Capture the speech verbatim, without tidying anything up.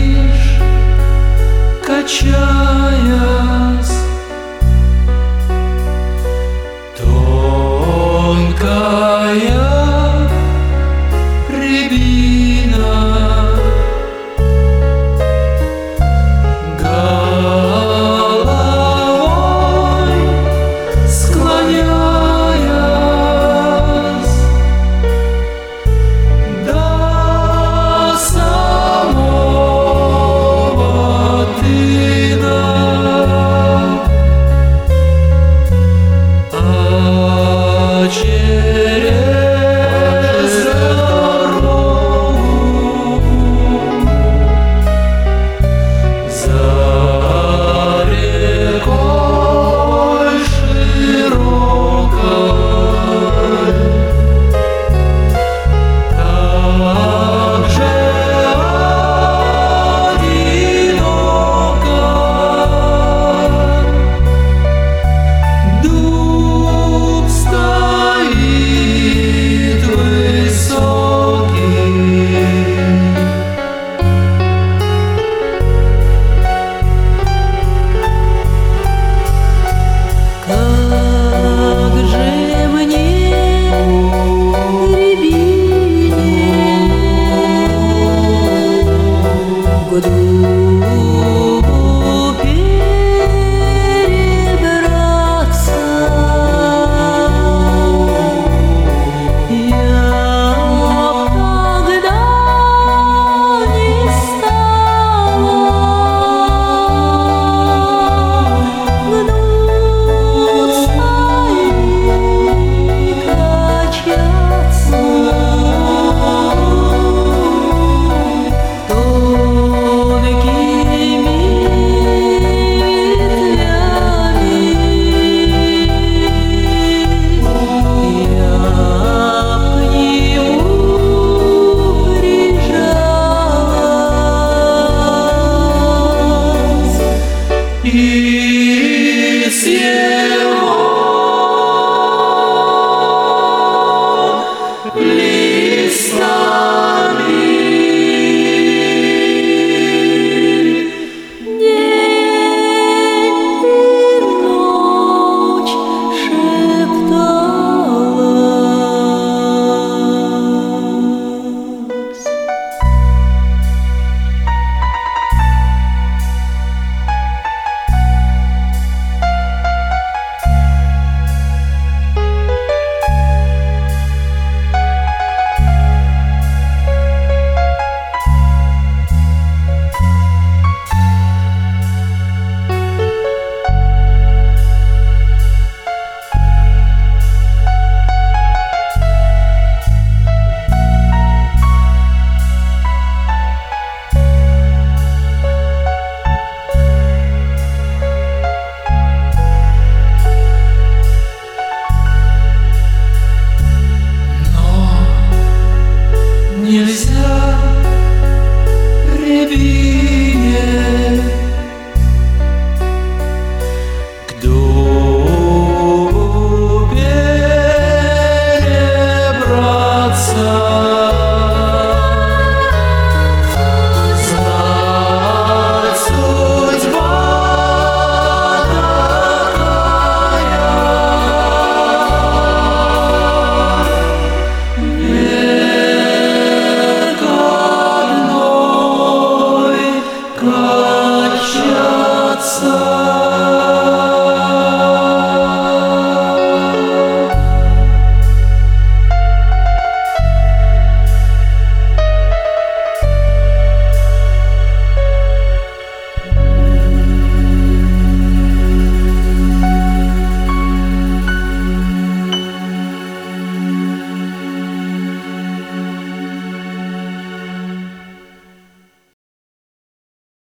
стоишь, качаясь, тонкая рябина, головой склоняясь до самого тына. А через дорогу за рекой широкой так же одиноко дуб стоит высокий. Как же мне, рябине, к дубу перебраться? Я тогда не стала гнуть качаться. Тонкими ветвями я к нему прижалась и с его листами день и ночь шепталась. Нельзя рябине к дубу перебраться. Знать судьба такая, качаться.